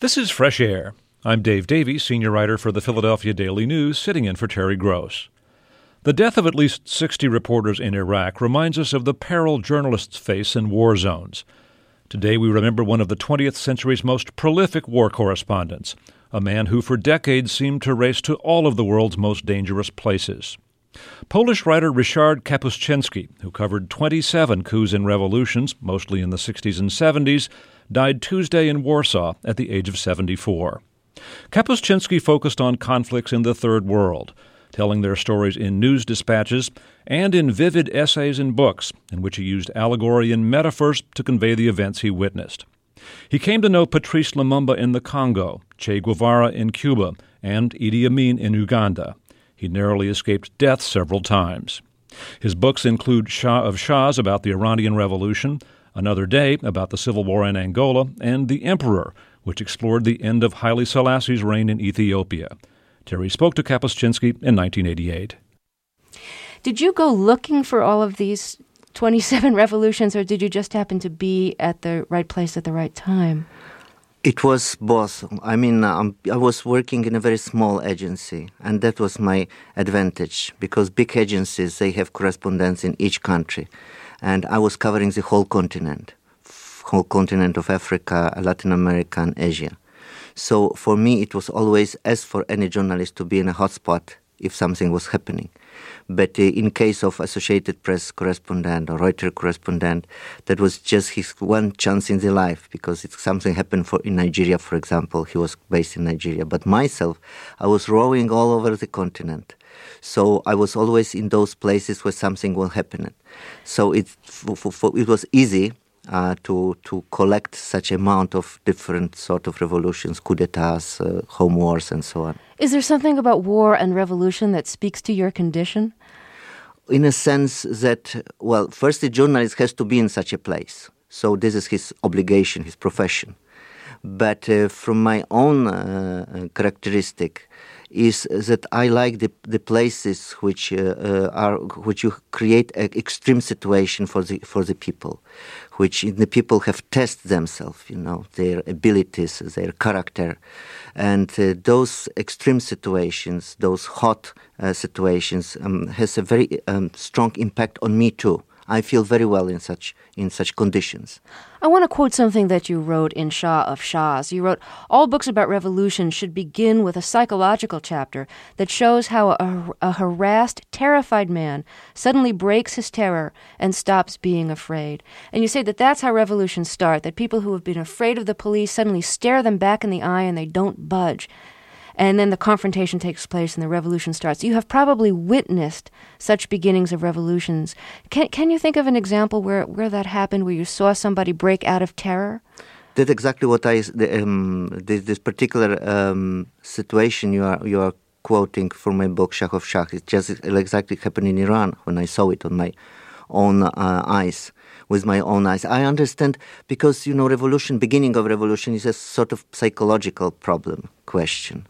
This is Fresh Air. I'm Dave Davies, senior writer for the Philadelphia Daily News, sitting in for Terry Gross. The death of at least 60 reporters in Iraq reminds us of the peril journalists face in war zones. Today we remember one of the 20th century's most prolific war correspondents, a man who for decades seemed to race to all of the world's most dangerous places. Polish writer Ryszard Kapuscinski, who covered 27 coups and revolutions, mostly in the 60s and 70s, died Tuesday in Warsaw at the age of 74. Kapuscinski focused on conflicts in the Third World, telling their stories in news dispatches and in vivid essays and books in which he used allegory and metaphors to convey the events he witnessed. He came to know Patrice Lumumba in the Congo, Che Guevara in Cuba, and Idi Amin in Uganda. He narrowly escaped death several times. His books include Shah of Shahs about the Iranian Revolution, Another Day about the civil war in Angola, and The Emperor, which explored the end of Haile Selassie's reign in Ethiopia. Terry spoke to Kapuscinski in 1988. Did you go looking for all of these 27 revolutions, or did you just happen to be at the right place at the right time? It was both. I was working in a very small agency, and that was my advantage, because big agencies, they have correspondents in each country. And I was covering the whole continent of Africa, Latin America, and Asia. So for me, it was always, as for any journalist, to be in a hotspot if something was happening. But in case of Associated Press correspondent or Reuters correspondent, that was just his one chance in the life, because something happened in Nigeria, for example. He was based in Nigeria. But myself, I was roaming all over the continent. So I was always in those places where something was happening. So it was easy to collect such amount of different sort of revolutions, coup d'etats, home wars, and so on. Is there something about war and revolution that speaks to your condition? In a sense that, well, first the journalist has to be in such a place. So this is his obligation, his profession. But from my own characteristic is that I like the places which you create an extreme situation for the people, which the people have tested themselves, their abilities, their character, and those extreme situations, those hot situations, has a very strong impact on me too. I feel very well in such conditions. I want to quote something that you wrote in Shah of Shahs. You wrote, "All books about revolution should begin with a psychological chapter that shows how a harassed, terrified man suddenly breaks his terror and stops being afraid." And you say that that's how revolutions start, that people who have been afraid of the police suddenly stare them back in the eye and they don't budge. And then the confrontation takes place and the revolution starts. You have probably witnessed such beginnings of revolutions. Can you think of an example where that happened, where you saw somebody break out of terror? That's exactly what this particular situation you are quoting from my book, Shah of Shahs. It just exactly happened in Iran when I saw it on my own eyes. With my own eyes. I understand, because, beginning of revolution is a sort of psychological question.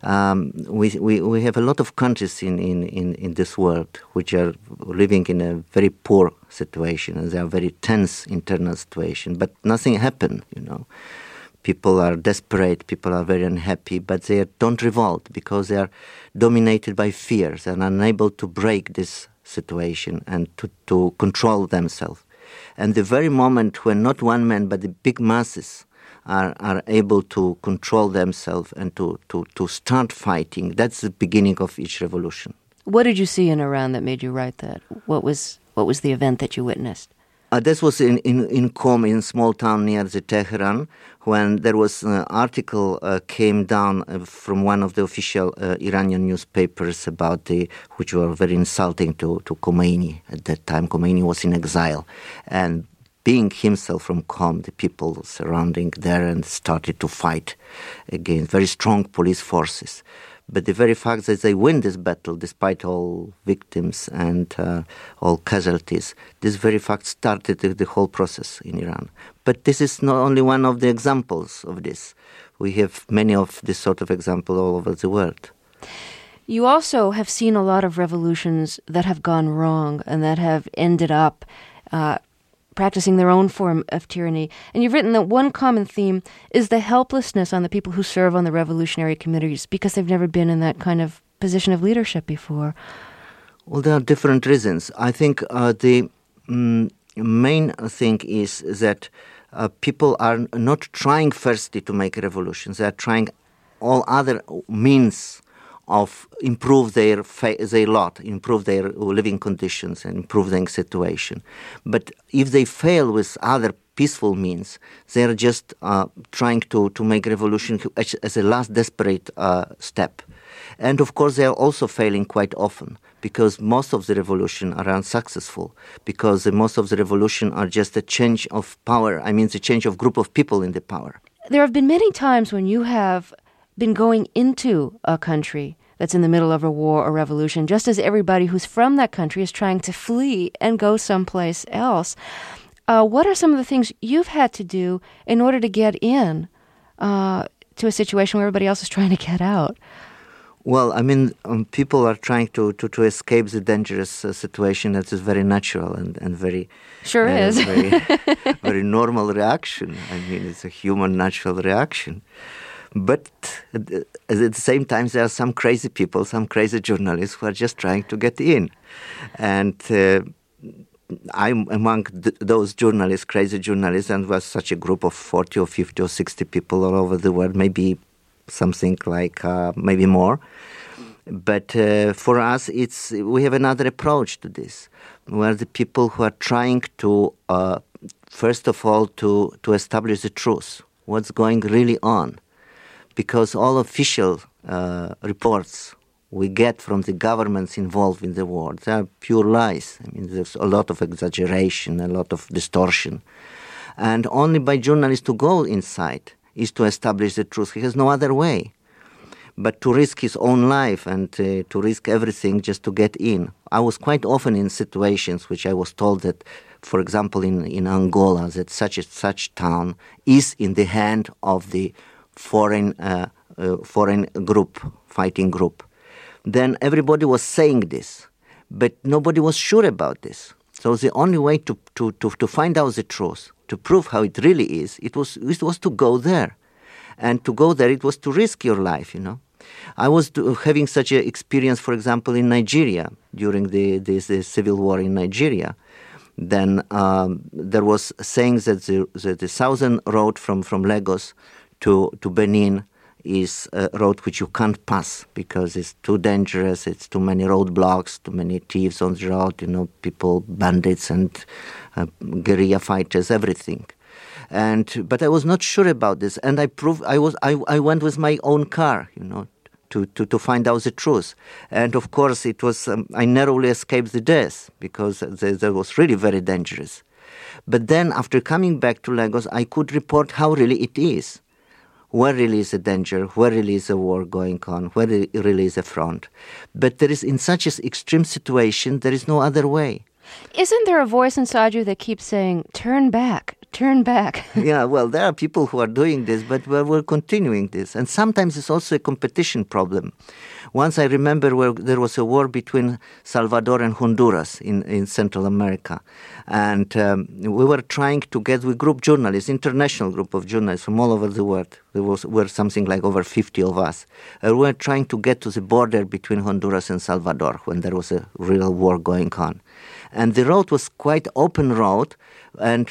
We have a lot of countries in this world which are living in a very poor situation, and they are very tense internal situation, but nothing happened, People are desperate, people are very unhappy, but they don't revolt because they are dominated by fears and unable to break this situation and to control themselves. And the very moment when not one man but the big masses are able to control themselves and to start fighting, that's the beginning of each revolution. What did you see in Iran that made you write that? What was the event that you witnessed? This was in Qom, in a small town near the Tehran, when there was an article came down from one of the official Iranian newspapers which were very insulting to Khomeini at that time. Khomeini was in exile, and being himself from Qom, the people surrounding there and started to fight against very strong police forces. But the very fact that they win this battle, despite all victims and all casualties, this very fact started the whole process in Iran. But this is not only one of the examples of this. We have many of this sort of example all over the world. You also have seen a lot of revolutions that have gone wrong and that have ended up practicing their own form of tyranny. And you've written that one common theme is the helplessness on the people who serve on the revolutionary committees because they've never been in that kind of position of leadership before. Well, there are different reasons. I think the main thing is that people are not trying firstly to make revolutions. They are trying all other means of improve their lot, improve their living conditions, and improve their situation. But if they fail with other peaceful means, they are just trying to make revolution as a last desperate step. And of course, they are also failing quite often because most of the revolution are unsuccessful, because most of the revolution are just a change of power. I mean, the change of group of people in the power. There have been many times when you have been going into a country that's in the middle of a war or revolution, just as everybody who's from that country is trying to flee and go someplace else. What are some of the things you've had to do in order to get in to a situation where everybody else is trying to get out? Well, I mean, people are trying to escape the dangerous situation. That is very natural and very... Sure is. Very normal reaction. I mean, it's a human natural reaction. But at the same time, there are some crazy people, some crazy journalists who are just trying to get in. And I'm among those journalists, crazy journalists, and was such a group of 40 or 50 or 60 people all over the world, maybe something like maybe more. But for us, we have another approach to this. We are the people who are trying to, first of all, to establish the truth, what's going really on. Because all official reports we get from the governments involved in the war, they are pure lies. I mean, there's a lot of exaggeration, a lot of distortion. And only by journalists to go inside is to establish the truth. He has no other way but to risk his own life and to risk everything just to get in. I was quite often in situations which I was told that, for example, in Angola, that such town is in the hand of the foreign group, fighting group. Then everybody was saying this, but nobody was sure about this. So the only way to find out the truth, to prove how it really is, it was to go there. And to go there, it was to risk your life, you know. I was having such an experience, for example, in Nigeria, during the civil war in Nigeria. Then there was saying that the southern road from Lagos to Benin is a road which you can't pass because it's too dangerous, it's too many roadblocks, too many thieves on the road, you know, people, bandits and guerrilla fighters, everything. But I was not sure about this, and I went with my own car, you know, to find out the truth. And of course, it was I narrowly escaped the death because that was really very dangerous. But then, after coming back to Lagos, I could report how really it is. Where really is a danger, where really is a war going on, where really is a front. But there is, in such an extreme situation, there is no other way. Isn't there a voice inside you that keeps saying, turn back, turn back? Yeah, well, there are people who are doing this, but we're continuing this. And sometimes it's also a competition problem. Once I remember where there was a war between Salvador and Honduras in Central America. And we were trying to get with group journalists, international group of journalists from all over the world. There were something like over 50 of us. We were trying to get to the border between Honduras and Salvador when there was a real war going on. And the road was quite open road, and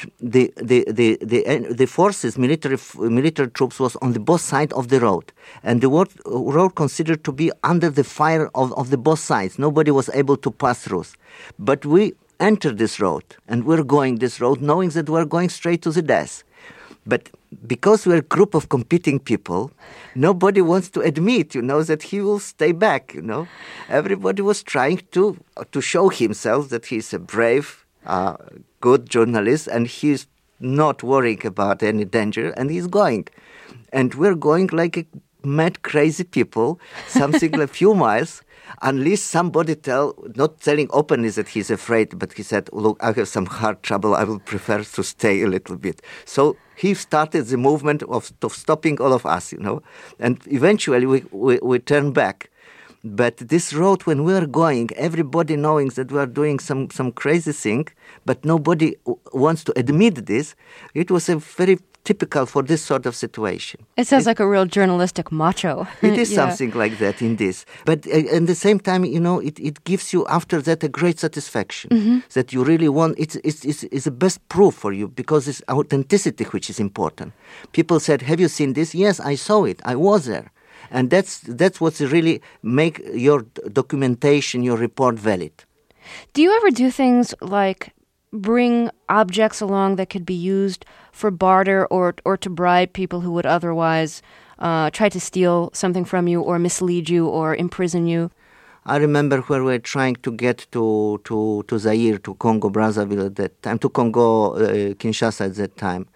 the forces, military troops, was on the both sides of the road, and the road considered to be under the fire of the both sides. Nobody was able to pass through, but we entered this road, and we're going this road knowing that we're going straight to the death. But because we're a group of competing people, nobody wants to admit, you know, that he will stay back, you know. Everybody was trying to show himself that he's a brave, good journalist, and he's not worrying about any danger, and he's going. And we're going like a mad, crazy people, something like a few miles, unless somebody not telling openly that he's afraid, but he said, look, I have some heart trouble, I will prefer to stay a little bit. So he started the movement of stopping all of us, you know. And eventually we turned back. But this road, when we were going, everybody knowing that we are doing some crazy thing, but nobody wants to admit this, it was a very typical for this sort of situation. It sounds like a real journalistic macho. It is something like that in this. But at the same time, it gives you after that a great satisfaction that you really want. It's the best proof for you because it's authenticity which is important. People said, have you seen this? Yes, I saw it. I was there. And that's what's really make your documentation, your report valid. Do you ever do things like bring objects along that could be used for barter or to bribe people who would otherwise try to steal something from you or mislead you or imprison you? I remember where we were trying to get to Zaire, to Congo Brazzaville at that time, to Congo Kinshasa at that time.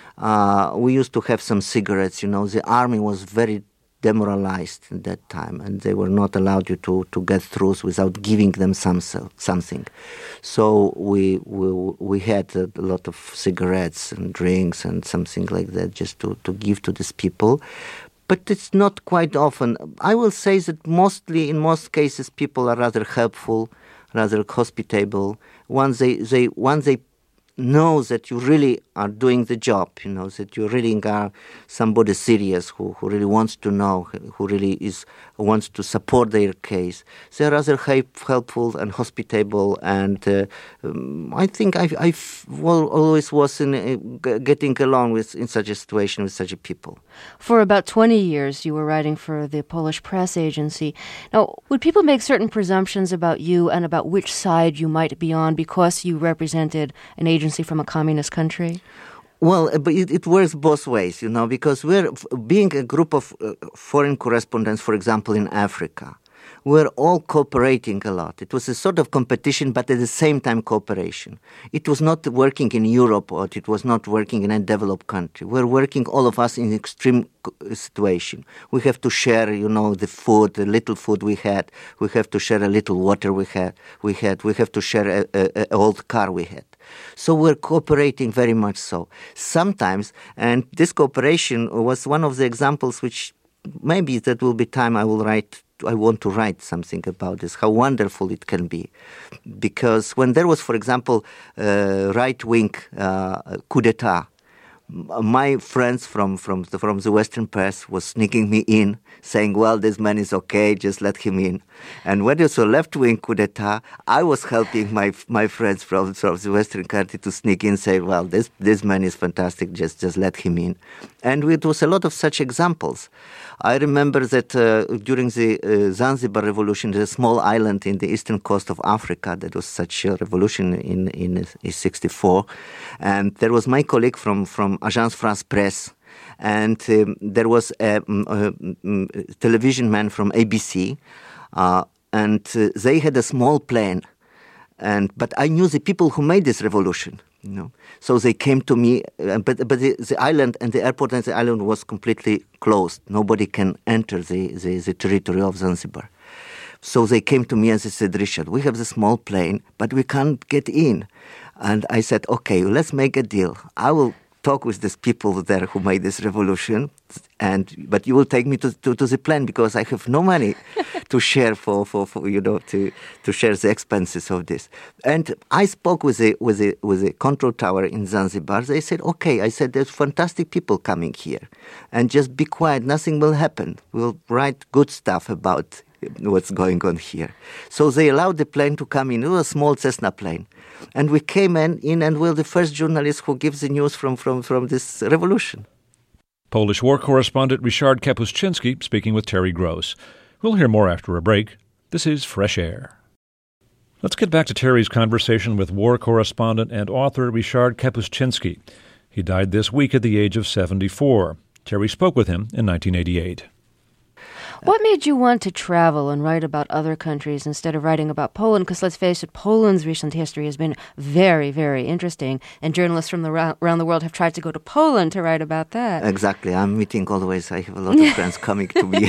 We used to have some cigarettes. The army was very demoralized at that time, and they were not allowed you to get through without giving them something. So we had a lot of cigarettes and drinks and something like that just to give to these people. But it's not quite often. I will say that in most cases, people are rather helpful, rather hospitable. Once they know that you really are doing the job, that you really are somebody serious who really wants to know, who really wants to support their case. They're rather helpful and hospitable, and I think I always was getting along in such a situation with such a people. For about 20 years, you were writing for the Polish press agency. Now, would people make certain presumptions about you and about which side you might be on because you represented an agency from a communist country? Well, but it works both ways, because we're being a group of foreign correspondents, for example, in Africa. We're all cooperating a lot. It was a sort of competition, but at the same time cooperation. It was not working in Europe or it was not working in a developed country. We're working, all of us, in extreme situation. We have to share, the food, the little food we had. We have to share a little water we had. We have to share an old car we had. So we're cooperating very much so. Sometimes, and this cooperation was one of the examples which maybe that will be time I want to write something about this, how wonderful it can be. Because when there was, for example, right-wing coup d'etat, my friends from the Western press was sneaking me in, saying, well, this man is okay, just let him in. And when it was a left-wing coup d'etat, I was helping my friends from the Western country to sneak in, say, well, this man is fantastic, just let him in. And it was a lot of such examples. I remember that during the Zanzibar revolution, there's a small island in the eastern coast of Africa that was such a revolution in 1964. And there was my colleague from Agence France Presse, and there was a television man from ABC, and they had a small plane. But I knew the people who made this revolution. So they came to me, but the island and the airport and the island was completely closed. Nobody can enter the territory of Zanzibar. So they came to me and they said, Richard, we have the small plane, but we can't get in. And I said, okay, let's make a deal. I will talk with these people there who made this revolution, but you will take me to the plane because I have no money to share for to share the expenses of this. And I spoke with the control tower in Zanzibar. They said, okay. I said, there's fantastic people coming here, and just be quiet. Nothing will happen. We'll write good stuff about what's going on here. So they allowed the plane to come in. It was a small Cessna plane. And we came in and we're the first journalists who gives the news from this revolution. Polish war correspondent Ryszard Kapuscinski speaking with Terry Gross. We'll hear more after a break. This is Fresh Air. Let's get back to Terry's conversation with war correspondent and author Ryszard Kapuscinski. He died this week at the age of 74. Terry spoke with him in 1988. What made you want to travel and write about other countries instead of writing about Poland? Because let's face it, Poland's recent history has been very, very interesting, and journalists from around the world have tried to go to Poland to write about that. Exactly. I'm meeting always. I have a lot of friends coming to me.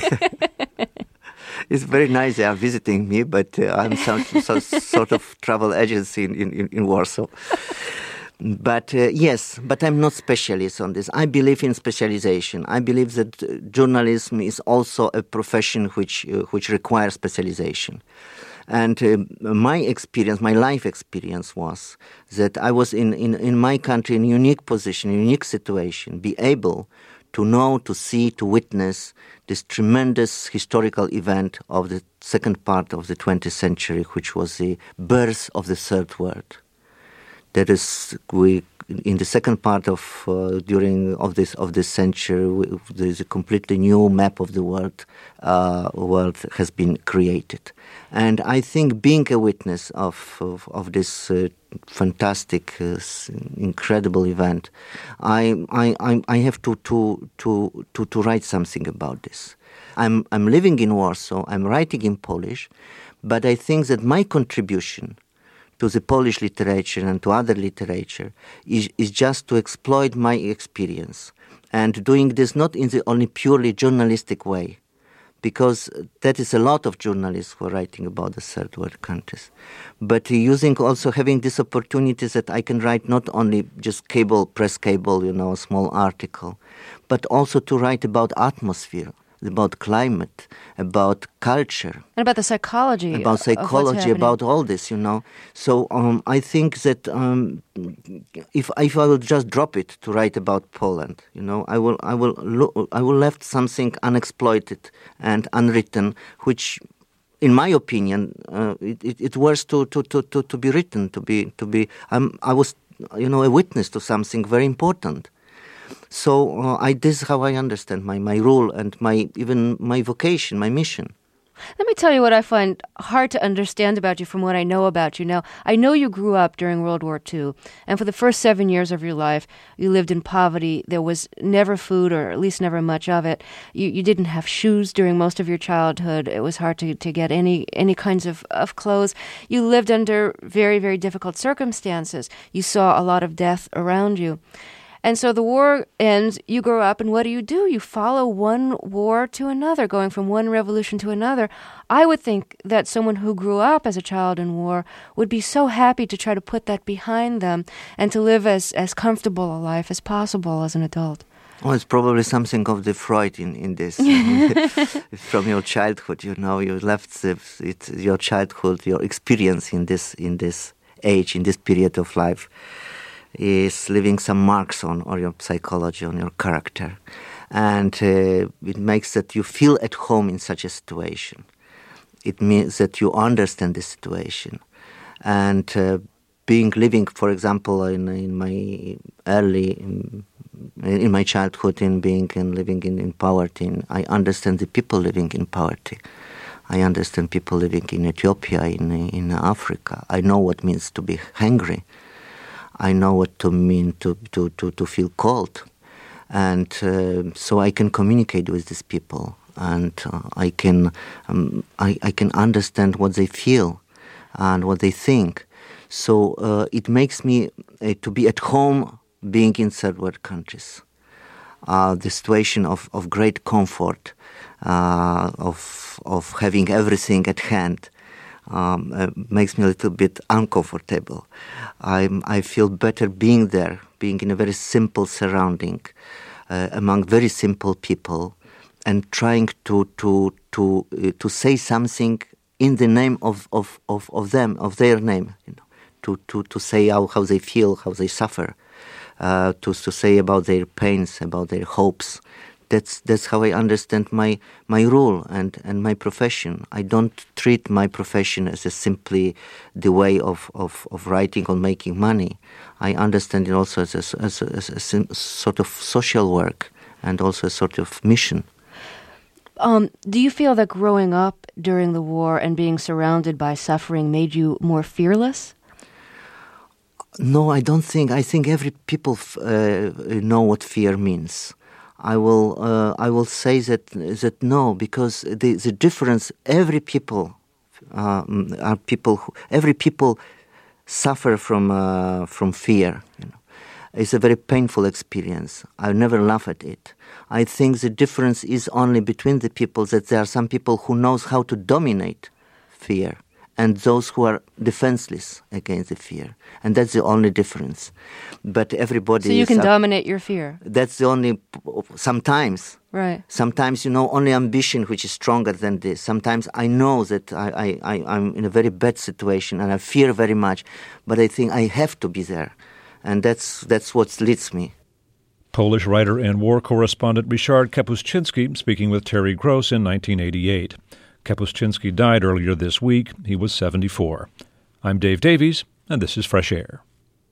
It's very nice they are visiting me, but I'm some sort of travel agency in Warsaw. But yes, but I'm not specialist on this. I believe in specialization. I believe that journalism is also a profession which requires specialization. And my experience, my life experience was that I was in my country in a unique position, a unique situation, be able to know, to see, to witness this tremendous historical event of the second part of the 20th century, which was the birth of the Third World. That is, in the second part of this century, there is a completely new map of the world. World has been created, and I think being a witness of this fantastic, incredible event, I have to write something about this. I'm living in Warsaw. I'm writing in Polish, but I think that my contribution to the Polish literature and to other literature is just to exploit my experience, and doing this not in the only purely journalistic way, because that is a lot of journalists who are writing about the third world countries, but having this opportunity that I can write not only just press cable, a small article, but also to write about atmosphere, about climate, about culture. And about the psychology. About psychology, about all this, So I think that if I will just drop it to write about Poland, I will left something unexploited and unwritten, which, in my opinion, it was to be written, to be. I was, a witness to something very important. So this is how I understand my role and even my vocation, my mission. Let me tell you what I find hard to understand about you from what I know about you. Now, I know you grew up during World War II, and for the first 7 years of your life, you lived in poverty. There was never food, or at least never much of it. You didn't have shoes during most of your childhood. It was hard to get any kinds of clothes. You lived under very, very difficult circumstances. You saw a lot of death around you. And so the war ends, you grow up, and what do? You follow one war to another, going from one revolution to another. I would think that someone who grew up as a child in war would be so happy to try to put that behind them and to live as comfortable a life as possible as an adult. Well, it's probably something of the Freud in this. From your childhood, you left your childhood, your experience in this age, in this period of life, is leaving some marks on your psychology, on your character. And it makes that you feel at home in such a situation. It means that you understand the situation. And living, for example, in my childhood, living in poverty, I understand the people living in poverty. I understand people living in Ethiopia, in Africa. I know what it means to be hungry. I know what to mean to feel cold, and so I can communicate with these people, and I can understand what they feel and what they think. So it makes me to be at home, being in third world countries. The situation of great comfort, of having everything at hand. Makes me a little bit uncomfortable. I feel better being there, being in a very simple surrounding, among very simple people, and trying to say something in the name of them, of their name, to say how they feel, how they suffer, to say about their pains, about their hopes. That's how I understand my role and my profession. I don't treat my profession as simply the way of writing or making money. I understand it also as a sort of social work and also a sort of mission. Do you feel that growing up during the war and being surrounded by suffering made you more fearless? No, I don't think. I think every people know what fear means. I will say that no, because the difference, every people suffer from fear. It's a very painful experience. I never laugh at it. I think the difference is only between the people that there are some people who knows how to dominate fear and those who are defenseless against the fear. And that's the only difference. But everybody... So you can dominate your fear. That's the only... Sometimes. Right. Sometimes, only ambition which is stronger than this. Sometimes I know that I'm in a very bad situation and I fear very much, but I think I have to be there. And that's what leads me. Polish writer and war correspondent Ryszard Kapuscinski speaking with Terry Gross in 1988. Kapuscinski died earlier this week. He was 74. I'm Dave Davies, and this is Fresh Air.